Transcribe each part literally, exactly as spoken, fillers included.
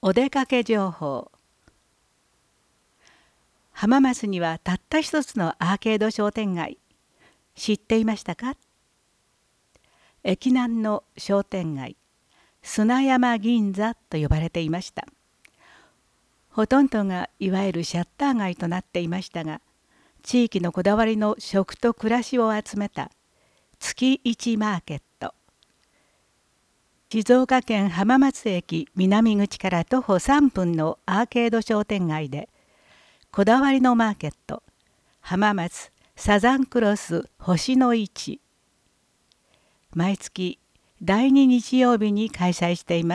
お出かけ情報。浜松にはたった一つのアーケード商店街。知っていましたか？駅南の商店街、砂山銀座と呼ばれていました。ほとんどがいわゆるシャッター街となっていましたが、地域のこだわりの食と暮らしを集めた月一マーケット。静岡県浜松駅南口から徒歩さんぷんのアーケード商店街で、こだわりのマーケット、浜松サザンクロス星の市。毎月だいに日曜日に開催しています。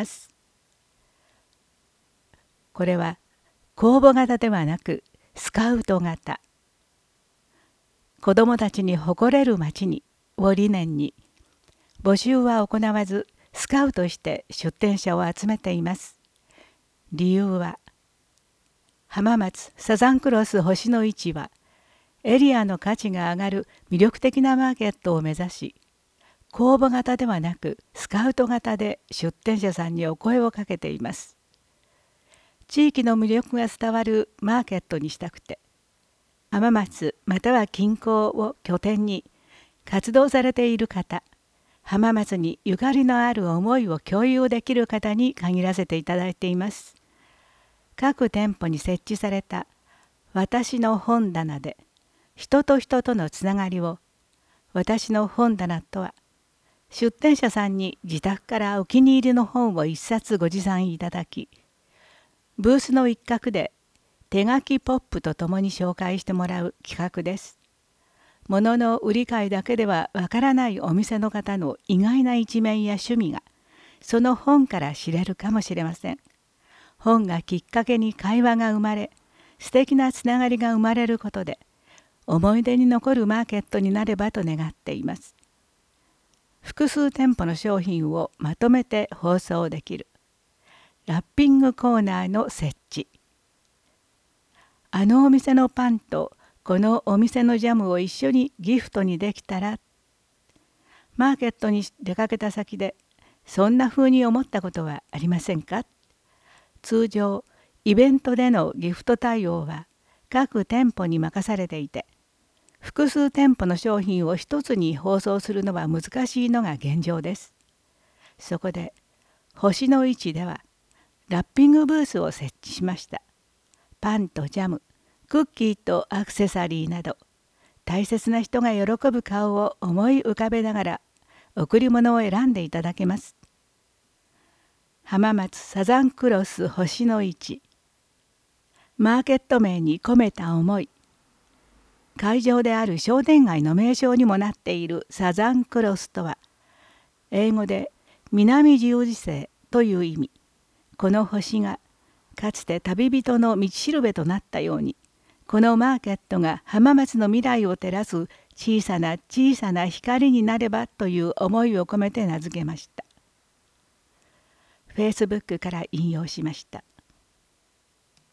これは公募型ではなくスカウト型。子どもたちに誇れる街にを理念に、募集は行わずスカウトして出店者を集めています。理由は、浜松サザンクロス星の市はエリアの価値が上がる魅力的なマーケットを目指し、公募型ではなくスカウト型で出店者さんにお声をかけています。地域の魅力が伝わるマーケットにしたくて、浜松または近郊を拠点に活動されている方、浜松にゆかりのある思いを共有できる方に限らせていただいています。各店舗に設置された私の本棚で人と人とのつながりを、私の本棚とは、出店者さんに自宅からお気に入りの本を一冊ご持参いただき、ブースの一角で手書きポップとともに紹介してもらう企画です。物の売り買いだけではわからないお店の方の意外な一面や趣味が、その本から知れるかもしれません。本がきっかけに会話が生まれ、素敵なつながりが生まれることで、思い出に残るマーケットになればと願っています。複数店舗の商品をまとめて包装できるラッピングコーナーの設置。あのお店のパンとこのお店のジャムを一緒にギフトにできたら。マーケットに出かけた先でそんな風に思ったことはありませんか？通常イベントでのギフト対応は各店舗に任されていて、複数店舗の商品を一つに包装するのは難しいのが現状です。そこで星の市ではラッピングブースを設置しました。パンとジャム、クッキーとアクセサリーなど、大切な人が喜ぶ顔を思い浮かべながら贈り物を選んでいただけます。浜松サザンクロス星の市。マーケット名に込めた思い。会場である商店街の名称にもなっているサザンクロスとは、英語で南十字星という意味。この星がかつて旅人の道しるべとなったように、このマーケットが浜松の未来を照らす小さな小さな光になればという思いを込めて名付けました。フェイスブックから引用しました。